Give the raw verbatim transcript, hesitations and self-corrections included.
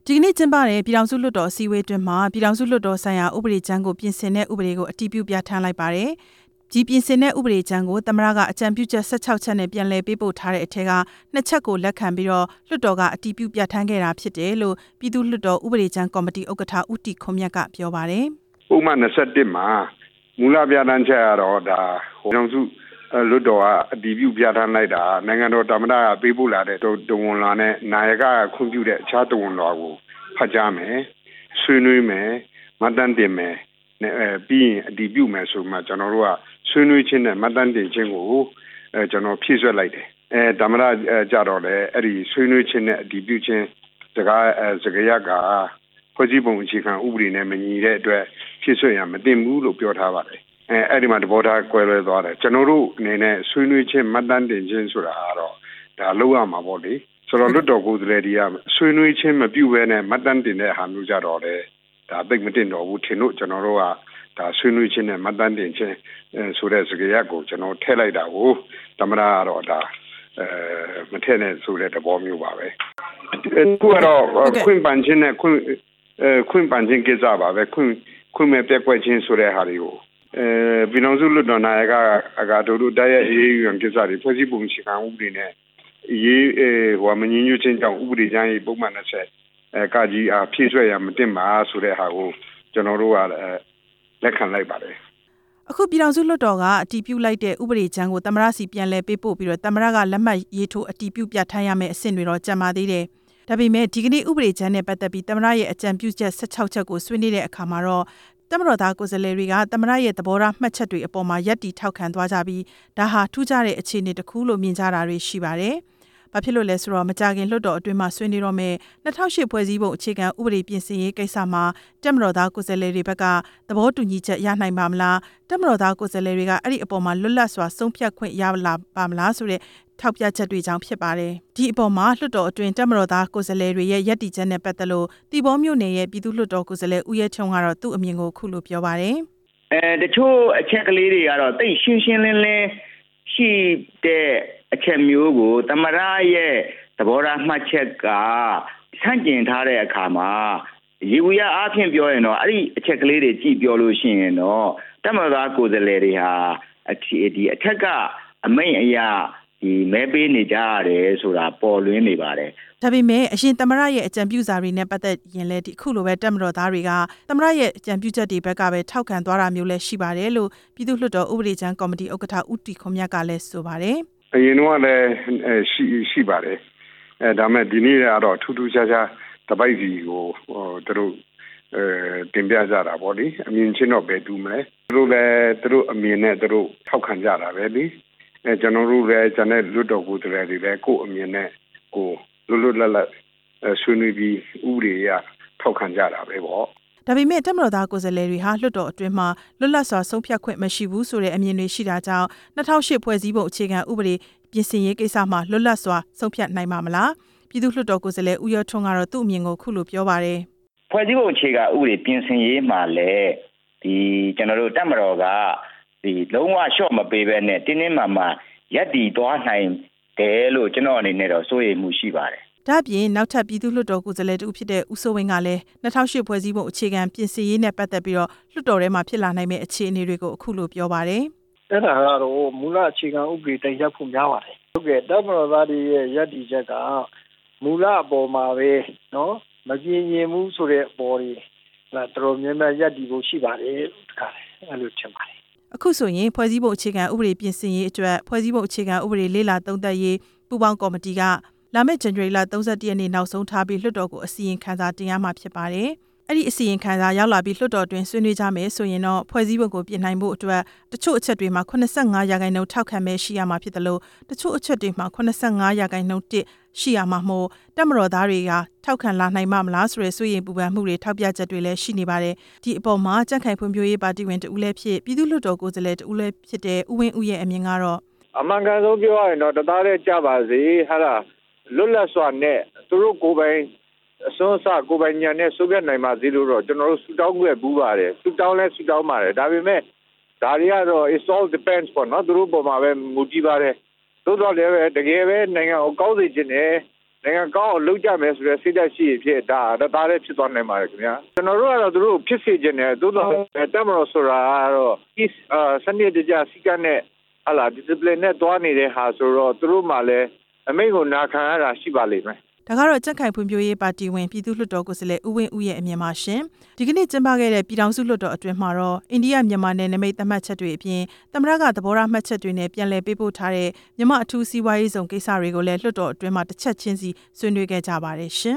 ဒီကနေ့ကျင်းပတဲ့ပြည်ထောင်စုလွှတ်တော်အစည်းအဝေးတွင်မှာပြည်ထောင်စုလွှတ်တော်ဆိုင်ရာဥပဒေကြမ်းကိုပြင်ဆင်တဲ့ဥပဒေကိုအတည်ပြုပြဋ္ဌာန်းလိုက်ပါတယ်။ဒီပြင်ဆင်တဲ့ဥပဒေကြမ်းကိုသမ္မတကအကြံပြုချက်၁၆ချက်နဲ့ပြန်လည်ပေးပို့ထားတဲ့အထက်ကနှစ်ချက်ကိုလက်ခံပြီးတော့လွှတ်တော်ကအတည်ပြုပြဋ္ဌာန်းခဲ့တာဖြစ်တယ်လို့ပြည်သူ့လွှတ်တော်ဥပဒေကြမ်းကော်မတီဥက္ကဋ္ဌဦးတီခွန်မြတ်ကပြောပါတယ်။ဥပမာ၂၁မှာမူလပြဋ္ဌာန်းချက်ကတော့ဒါပြည်ထောင်စုလွှတ်တော်ကအတည်ပြုပြဋ္ဌာန်းလိုက်တာနိုင်ငံတော်သမ္မတကပေးပို့လာတဲ့တဝန်လွှာနဲ့နာယကခွင့်ပြုတဲ့အခြားတဝန်လွှာကိုဖတ်ကြားမယ်ဆွေးနွေးမယ်မှတ်တမ်းတင်မယ်ပြီးရင်အတည်ပြုမယ်ဆိုမှကျွန်တော်တို့ကဆွေးနွေးခြင်းနဲ့မှတ်တမ်းတင်ခြင်းကိုအဲကျွန်တော်ဖြည့်ဆွတ်လိုက်တယ်အဲသမ္မတကြတော့လေအဲ့ဒီဆွေးနွေးခြင်းနဲ့အတည်ပြုခြင်းစကားစကားရကဖွဲ့စည်းပုံအခြေခံဥပဒေနဲ့မညီတဲ့အတွက်ဖြည့်ဆွတ်ရမတင်ဘူးလို့ပြောထားပါတယ်အဲအဲ့ဒီမှာသဘောထားကွဲလွဲသွားတယ်ကျွန်တော်တို့အနေနဲ့ဆွေးနွေးခြင်းမှတ်တမ်းတင်ခြင်းဆိုတာကတော့ဒါလောက်ရမှာပေါ့လေဆိုတော့လွတ်တော်ကိုယ်စားလှယ်တွေကဆွေးနွေးခြင်းမပြုဘဲနဲ့မှတ်တမ်းတင်တဲ့ဟာမျိုးကြတော့လေဒါသိမတင်တော့ဘူးထင်လို့ကျွန်တော်တို့ကဒါဆွေးနွေးခြင်းနဲ့မှတ်တမ်းတင်ခြင်းဆိုတဲ့စကားရပ်ကိုကျွန်တော်ထည့်လိုက်တာကိုသမ္မတကတော့ဒါအဲမထည့်နဲ့ဆိုတဲ့သဘောမျိုးပါပဲအခုကတော့ခွင့်ပန်ခြင်းနဲ့ခွင့်ခွင့်ပန်ခြင်းကိစ္စပါပဲခွင့်ခွင့်မဲ့ပြက်ကွက်ခြင်းဆိုတဲ့ဟာတွေကိုအဲပြည်တော်စုလွတ်တော်နာယကအကာတို့တို့တိုက်ရိုက်ရေးယူရန်ကိစ္စတွေဖွဲ့စည်းပုံအခြေခံဥပဒေနဲ့ရေးဟိုမငြင်းညွှန်းခြင်းကြောင့်ဥပဒေကြမ်းရေးပုံမှန်၂၀အဲကကြီးအားဖြည့်ဆွဲရမတင်ပါဆိုတဲ့ဟာကိုကျွန်တော်တို့ကလက်ခံလိုက်ပါတယ်အခုပြည်ထောင်စုလွှတ်တော်ကအတည်ပြုလိုက်တဲ့ဥပဒေကြမ်းကိုသမ္မတစီပြန်လည်ပေးပို့ပြီးတော့သမ္မတကလက်မှတ်ရေးထိုးအတည်ပြုပြဋ္ဌာန်းရမယ့်အဆင့်တွေတော့ကြံပါသေးတယ်ဒါပေမဲ့ဒီကနေ့ဥပဒေကြမ်းနဲ့ပတ်သက်ပြီးသမ္မတရဲ့အကြံပြုချက်၁၆ချက်ကိုဆွေးနွေးတဲ့အခါမှာတော့သမ္မတော်သားကိုယ်စားလှယ်တွေကသမ္မတရဲ့သဘောထားမှတ်ချက်တွေအပေါ်မှာယက်တီထောက်ခံသွားကြပြီးဒါဟာထူးခြားတဲ့အခြေအနေတစ်ခုလို့မြင်ကြတာတွေရှိပါတယ်။ဘာဖြစ်လို့လဲဆိုတော့မကြခင်လွှတ်တော်အတွင်းမှာဆွေးနွေးတော့မဲ့၂၀၀၈ဖွဲ့စည်းပုံအခြေခံဥပဒေပြင်ဆင်ရေးကိစ္စမှာတပ်မတော်သားကိုယ်စားလှယ်တွေဘက်ကသဘောတူညီချက်ရနိုင်ပါမလားတပ်မတော်သားကိုယ်စားလှယ်တွေကအဲ့ဒီအပေါ်မှာလွတ်လပ်စွာဆုံးဖြတ်ခွင့်ရလာပါမလားဆိုတဲ့ထောက်ပြချက်တွေကြောင့်ဖြစ်ပါတယ်။ဒီအပေါ်မှာလွှတ်တော်အတွင်းတပ်မတော်သားကိုယ်စားလှယ်တွေရဲ့ယက်တီချက်နဲ့ပတ်သက်လို့တီဘောမြို့နယ်ရဲ့ပြည်သူ့လွှတ်တော်ကိုယ်စားလှယ်ဦးရဲချုံကတော့သူ့အမြင်ကိုခုလိုပြောပါတယ်။အဲတချို့အချက်ကလေးတွေကတော့တိတ်ရှင်းရှင်းလင်းလင်းရှိတဲ့အချက်မျိုးကိုသမ္မတရဲ့သဘောထားမှတ်ချက်ကဆန့်ကျင်ထားတဲ့အခါမှာရေဝရအားဖြင့်ပြောရင်တော့အဲ့ဒီအချက်ကလေးတွေကြည့်ပြောလို့ရှိရင်တော့တပ်မတော်သားကိုယ်စားလှယ်တွေဟာဒီအထက်ကအမိန့်အရာဒီမဲပေးနေကြရတယ်ဆိုတာပေါ်လွင်နေပါတယ်ဒါပေမဲ့အရင်သမ္မတရဲ့အကြံပြုစာတွေနဲ့ပတ်သက်ရင်လည်းဒီအခုလိုပဲတပ်မတော်သားတွေကသမ္မတရဲ့အကြံပြုချက်တွေဘက်ကပဲထောက်ခံသွားတာမျိုးလည်းရှိပါတယ်လို့ပြည်သူ့လွှတ်တော်ဥပဒေကြမ်းကော်မတီဥက္ကဋ္ဌဦးတီခွန်မြတ်ကလည်းဆိုပါတယ်အရင်တော့လည်းရှိရှိပါတယ်အဲဒါမဲ့ဒီနေ့ကတော့ထူးထူးခြားခြားတပိုက်စီကိုဟိုသူတို့အဲတင်ပြကြတာပေါ့လေအမြင်ချင်းတော့ပဲတူမလဲသူတို့လည်းသူတို့အမြင်နဲ့သူတို့ထောက်ခံကြတာပဲလေအဲကျွန်တော်တို့လည်းကျွန်တဲ့လွတ်တော်ကိုယ်တည်းတွေလည်းကိုယ့်အမြင်နဲ့ကိုလွတ်လွတ်လပ်လပ်ဆွေးနွေးပြီးဥပဒေရထောက်ခံကြတာပဲပေါ့ဒါပေမဲ့တပ်မတော်သားကိုယ်စားလှယ်တွေဟာလွှတ်တော်အတွင်းမှာလွတ်လပ်စွာဆုံးဖြတ်ခွင့်မရှိဘူးဆိုတဲ့အမြင်တွေရှိတာကြောင့်၂၀၀၈ဖွဲ့စည်းပုံအခြေခံဥပဒေပြင်ဆင်ရေးကိစ္စမှာလွတ်လပ်စွာဆုံးဖြတ်နိုင်မှာမလားပြည်သူ့လွှတ်တော်ကိုယ်စားလှယ်ဦးရောထွန်းကတော့သူ့အမြင်ကိုခုလိုပြောပါတယ်ဖွဲ့စည်းပုံအခြေခံဥပဒေပြင်ဆင်ရေးမှာလည်းဒီကျွန်တော်တို့တပ်မတော်ကဒီလုံးဝရှော့မပေးဘဲနဲ့တင်းတင်းမာမာရပ်တည်သွားနိုင်တယ်လို့ကျွန်တော်အနေနဲ့တော့စိုးရိမ်မှုရှိပါတယ်ဒါ့အပြင်နောက်ထပ်ပြည်သူ့လွှတ်တော်ကိုယ်စားလှယ်တူဖြစ်တဲ့ဦးစိုးဝင်းကလည်း၂၀၀၈ဖွဲ့စည်းပုံအခြေခံပြင်ဆင်ရေးနဲ့ပတ်သက်ပြီးတော့လွှတ်တော်ထဲမှာဖြစ်လာနိုင်မယ့်အခြေအနေတွေကိုအခုလိုပြောပါတယ်အဲ့ဒါကတော့မူလအခြေခံဥပဒေတိုင်းရပ်ဖို့များပါတယ်ဟုတ်ကဲ့တပ်မတော်သားတွေရဲ့ရပ်တည်ချက်ကမူလအပေါ်မှာပဲเนาะမပြင်းရင်မှုဆိုတဲ့အပေါ်တွေလာတော်များများရပ်တည်ဖို့ရှိပါတယ်တခါအဲ့လိုထင်ပါတယ်အခုဆိုရင်ဖွဲ့စည်းပုံအခြေခံဥပဒေပြင်ဆင်ရေးအတွက်ဖွဲ့စည်းပုံအခြေခံဥပဒေလေးလာသုံးသပ်ရေးပူးပေါင်းကော်မတီကလာမယ့်ဇန်နဝါရီလ၃၁ရက်နေ့နောက်ဆုံးထားပြီးလွှတ်တော်ကိုအစီရင်ခံစာတင်ရမှာဖြစ်ပါတယ်။အဲ့ဒီအစီရင်ခံစာရောက်လာပြီးလွှတ်တော်တွင်ဆွေးနွေးကြမယ်ဆိုရင်တော့ဖွဲ့စည်းပုံကိုပြင်နိုင်ဖို့အတွက်တချို့အချက်တွေမှာ၈၅ရာခိုင်နှုန်းထောက်ခံမဲ့ရှိရမှာဖြစ်တယ်လို့တချို့အချက်တွေမှာ၈၅ရာခိုင်နှုန်းတစ်ရှိရမှာမို့တပ်မတော်သားတွေကထောက်ခံလာနိုင်မှာမလားဆိုတဲ့စိုးရိမ်ပူပန်မှုတွေထောက်ပြချက်တွေလည်းရှိနေပါတယ်။ဒီအပေါ်မှာကြံ့ခိုင်ဖွံ့ဖြိုးရေးပါတီဝင်တဦးလည်းဖြစ်ပြည်သူ့လွှတ်တော်ကိုယ်စားလှယ်တဦးလည်းဖြစ်တဲ့ဦးဝင်းဦးရဲ့အမြင်ကတော့အမှန်ကန်ဆုံးပြောရရင်တော့တသားတည်းကြပါစေဟာလားလွတ်လပ်စွာနဲ့သူတို့ကိုယ်ပိုင်အစွန်းအစကိုယ်ပိုင်ညာနဲ့စိုးပြနိုင်ပါစေလို့တော့ကျွန်တော်တို့ဆူတောင်းခဲ့ဘူးပါတယ်ဆူတောင်းလဲဆူတောင်းပါတယ်ဒါပေမဲ့ဒါတွေကတော့ it's all depends ပေါ့နော်သူတို့ပေါ်မှာပဲမူတည်ပါတယ်သို့တော်လည်းပဲတကယ်ပဲနိုင်ငံကိုကောင်းစေချင်တယ်နိုင်ငံကောင်းအောင်လုပ်ကြမယ်ဆိုတဲ့စိတ်ဓာတ်ရှိဖြစ်ဒါဒါလည်းဖြစ်သွားနိုင်ပါတယ်ခင်ဗျာကျွန်တော်တို့ကတော့သူတို့ဖြစ်စေခြင်းနဲ့သို့တော့တက်မလို့ဆိုတာကတော့ဒီစနစ်တကျစီကံနဲ့ဟာလာ discipline နဲ့တွားနေတဲ့ဟာဆိုတော့သူတို့မှလည်းအမိန့်ကိုနာခံရတာရှိပါလိမ့်မယ်ဒါကတော့ကြက်ခိုင်ဖွံ့ဖြိုးရေးပါတီဝင်ပြည်သူ့လွှတ်တော်ကိုယ်စားလှယ်ဦးဝင်းဦးရဲ့အမြင်ပါရှင်ဒီကနေ့ကျင်းပခဲ့တဲ့ပြည်ထောင်စုလွှတ်တော်အတွင်းမှာတော့အိန္ဒိယမြန်မာနယ်နိမိတ်သတ်မှတ်ချက်တွေအပြင်သမ္မတကသဘောထားမှတ်ချက်တွေနဲ့ပြန်လည်ပေးပို့ထားတဲ့မြန်မာအထူးစီးပွားရေးဆောင်ကိစ္စတွေကိုလည်းလွှတ်တော်အတွင်းမှာတစ်ချက်ချင်းစီဆွေးနွေးခဲ့ကြပါတယ်ရှင်